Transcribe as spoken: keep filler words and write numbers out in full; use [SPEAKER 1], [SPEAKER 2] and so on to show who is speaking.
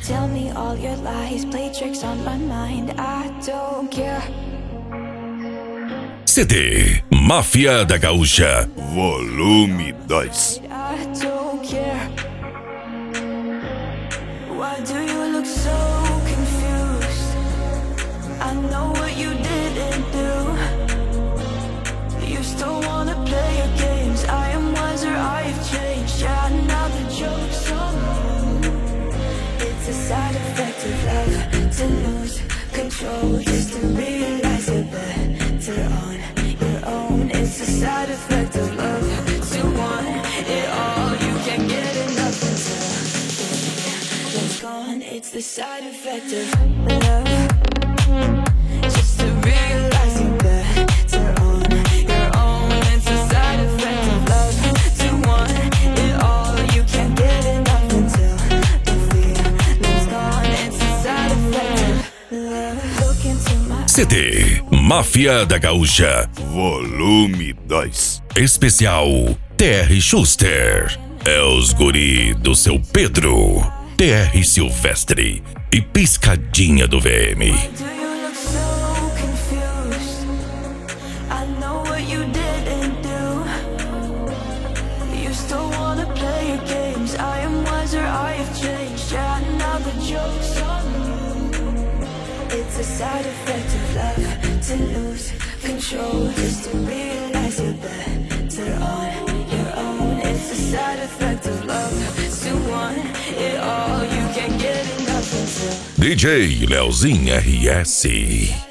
[SPEAKER 1] Tell me all your lies, play tricks on my mind. I don't care.
[SPEAKER 2] C D Máfia da Gaúcha, volume dois.
[SPEAKER 1] I don't care. Why do you look so confused? I know what you didn't do. You still wanna play your games. I am wiser, I've changed. Yeah, now the joke's on you. It's a side effect of love, to lose control, just to realize you're better on your own. It's a side effect of love, to want it all. You can't get enough until it's gone. It's the side effect of love, just to realize you're better on your own. It's the side effect of love, to want it all. You can't get enough until the feeling's gone. It's the side effect of love. Look into my
[SPEAKER 2] C D Máfia da Gaúcha, volume dois. Especial T R Schuster. É os guri do seu Pedro, T R Silvestre e Piscadinha do V M.
[SPEAKER 1] Do you look so confused? I know what you didn't do. You still wanna play your games. I am wiser, I've changed. Yeah, now the joke's on you. It's a side effect of love, to lose control, just to realize you're better on your own. It's a side effect of love, to want it all. You can't get enough until
[SPEAKER 2] D J Leozinho R S.